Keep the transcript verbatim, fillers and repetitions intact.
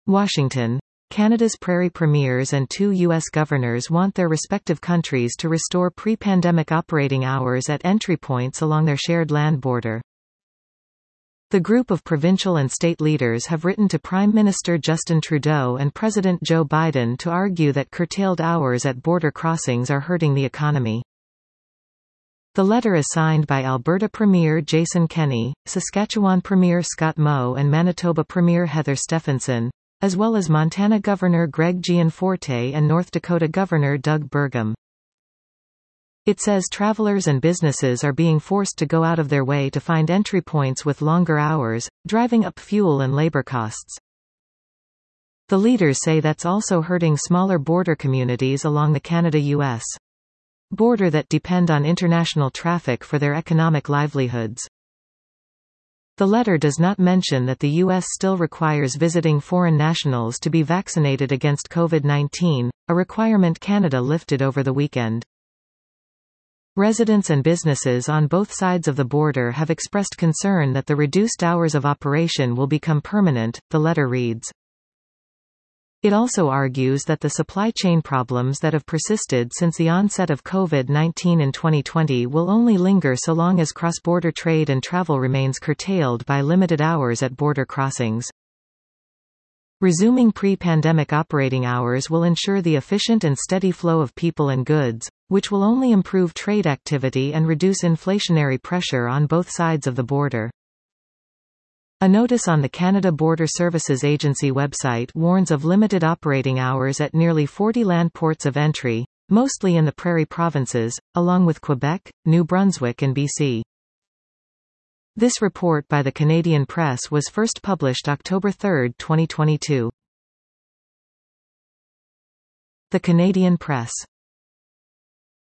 Washington. Canada's Prairie Premiers and two U S governors want their respective countries to restore pre-pandemic operating hours at entry points along their shared land border. The group of provincial and state leaders have written to Prime Minister Justin Trudeau and President Joe Biden to argue that curtailed hours at border crossings are hurting the economy. The letter is signed by Alberta Premier Jason Kenney, Saskatchewan Premier Scott Moe and Manitoba Premier Heather Stefanson, as well as Montana Governor Greg Gianforte and North Dakota Governor Doug Burgum. It says travelers and businesses are being forced to go out of their way to find entry points with longer hours, driving up fuel and labor costs. The leaders say that's also hurting smaller border communities along the Canada-U S border that depend on international traffic for their economic livelihoods. The letter does not mention that the U S still requires visiting foreign nationals to be vaccinated against COVID nineteen, a requirement Canada lifted over the weekend. Residents and businesses on both sides of the border have expressed concern that the reduced hours of operation will become permanent, the letter reads. It also argues that the supply chain problems that have persisted since the onset of COVID nineteen in twenty twenty will only linger so long as cross-border trade and travel remains curtailed by limited hours at border crossings. Resuming pre-pandemic operating hours will ensure the efficient and steady flow of people and goods, which will only improve trade activity and reduce inflationary pressure on both sides of the border. A notice on the Canada Border Services Agency website warns of limited operating hours at nearly forty land ports of entry, mostly in the Prairie provinces, along with Quebec, New Brunswick and B C. This report by the Canadian Press was first published October third, twenty twenty-two. The Canadian Press.